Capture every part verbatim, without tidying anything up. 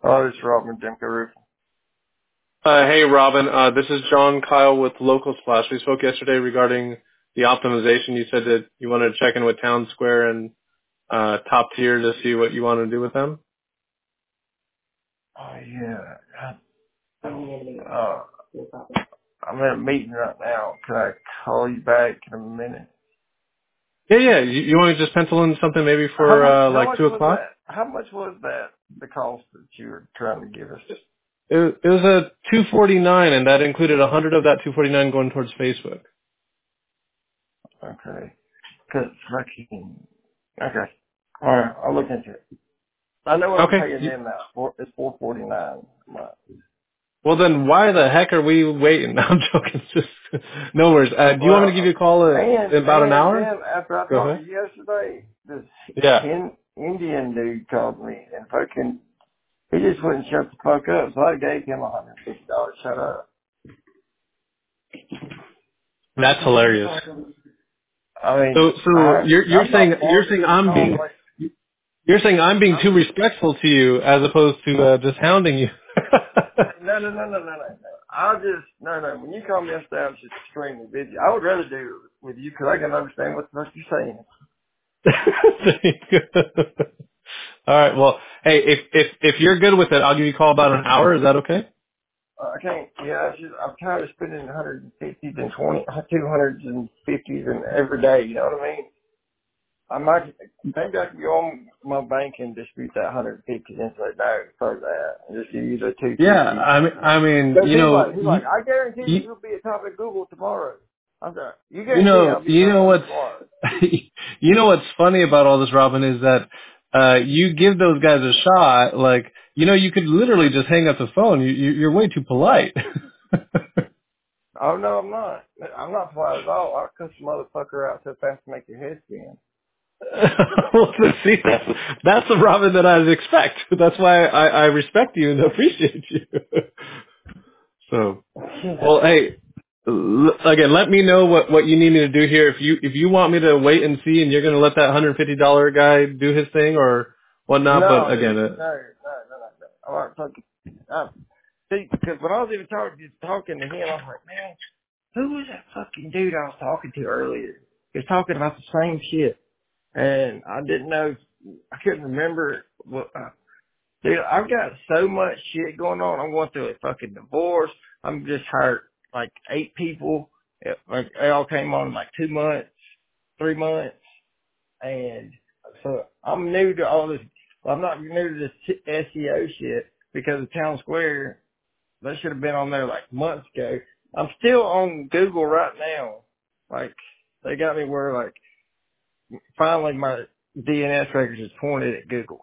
Oh, this is Robin Demko Roof. Uh, hey, Robin. Uh, this is John Kyle with Local Splash. We spoke yesterday regarding the optimization. You said that you wanted to check in with Town Square and uh, Top Tier to see what you want to do with them. Oh, yeah. Uh, I'm in a meeting right now. Can I call you back in a minute? Yeah, yeah. You, you want to just pencil in something maybe How for much, uh, how like much two was o'clock? that? How much was that, the cost that you were trying to give us? It, it was a two forty-nine, and that included a hundred of that two forty-nine going towards Facebook. Okay. Cause fucking, okay. Alright, I'll look into it. I know what I'm Okay. paying You- them now. Four, it's four forty-nine a month. Well, then why the heck are we waiting? I'm joking. Just no worries. Uh, do you want me to give you Well, a call uh, and, in about an and hour? then after I Go talked to ahead. you yesterday, this Yeah. in, Indian dude called me and fucking he just wouldn't shut the fuck up, so I gave him a hundred and fifty dollars. Shut up. That's hilarious. I mean, So, so I you're you're I'm saying not you're bargaining saying at I'm all. being Like you're saying I'm being I'm too respectful to you as opposed to uh, just hounding you. no no no no no no no. I'll just no no. When you call me yesterday, I was just extremely busy. I would rather do it with you because I can understand what the fuck you're saying. There you go. All right. Well, hey, if if if you're good with it, I'll give you a call about an hour. Is that okay? Uh, I can't. Yeah, it's just I'm tired of spending one hundred fifties and twenty, two hundreds and fifties and every day. You know what I mean? I might, maybe I can go on my bank and dispute that one hundred fifty and say, no, for that, and just give you the Yeah. two fifty. I mean, I mean, Because you he's know, like, he's like, you, I guarantee you you you'll be at top of Google tomorrow. I'm like, you you guarantee know, I'll be you number know one what's tomorrow. you know what's funny about all this, Robin, is that uh you give those guys a shot. Like, you know, you could literally just hang up the phone. You, you you're way too polite. Oh, no, I'm not. I'm not polite at all. I'll cuss the motherfucker out so fast to make your head spin. Well, see, that's, that's the Robin that I expect. That's why I, I respect you and appreciate you. So, Yeah. well, hey, l- again, let me know what, what you need me to do here. If you if you want me to wait and see, and you're going to let that one hundred fifty dollars guy do his thing or whatnot, but No, again, dude. uh, No, no, no, no, no. All right, fucking. Uh, see, because when I was even talking, talking to him, I was like, man, who was that fucking dude I was talking to earlier? He was talking about the same shit. And I didn't know, I couldn't remember what, uh, dude, I've got so much shit going on. I'm going through a fucking divorce. I'm just hired like eight people. It, like, they all came on in like two months, three months. And so I'm new to all this. Well, I'm not new to this S E O shit because of Town Square. That should have been on there like months ago. I'm still on Google right now. Like, they got me where like, finally my D N S records is pointed at Google.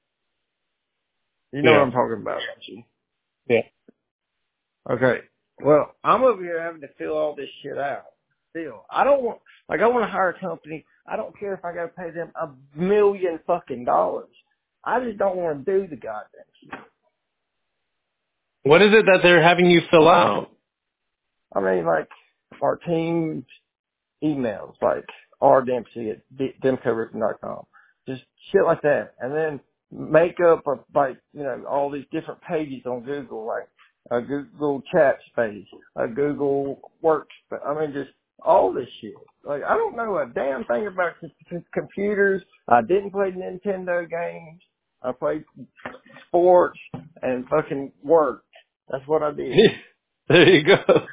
You know what yeah, I'm talking about, don't you? yeah. Okay. Well, I'm over here having to fill all this shit out. Still. I don't want, like I want to hire a company. I don't care if I gotta pay them a million fucking dollars. I just don't want to do the goddamn shit. What is it that they're having you fill out? I mean, like, our team's emails, like R Dempsey at demco roofing dot com. Just shit like that. And then make up a, like, you know, all these different pages on Google, like a Google chat space, a Google works, I mean, just all this shit. Like, I don't know a damn thing about c- c- computers. I didn't play Nintendo games. I played sports and fucking work. That's what I did. There you go.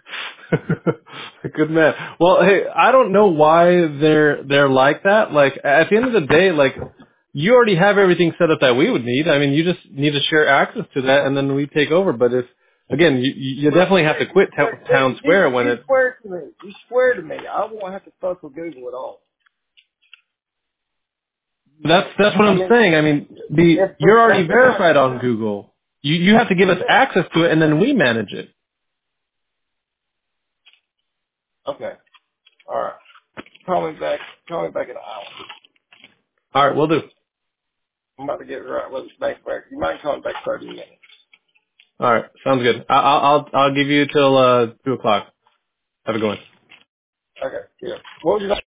Good man. Well, hey, I don't know why they're they're like that. Like at the end of the day, like you already have everything set up that we would need. I mean, you just need to share access to that, and then we take over. But if again, you you Well, definitely have to you quit swear, t- town you, square when you it. swear to me. You swear to me. I won't have to fuck with Google at all. That's that's what I I'm mean, saying. I mean, the if you're already that's the kind. verified on Google. You you have to give us Yeah. access to it, and then we manage it. Okay. All right. Call me back. Call me back in an hour. All right, we'll do. I'm about to get right with this bank back. You might call me back thirty minutes. All right, sounds good. I, I'll I'll I'll give you till uh two o'clock. Have a good one. Okay. Yeah. What was your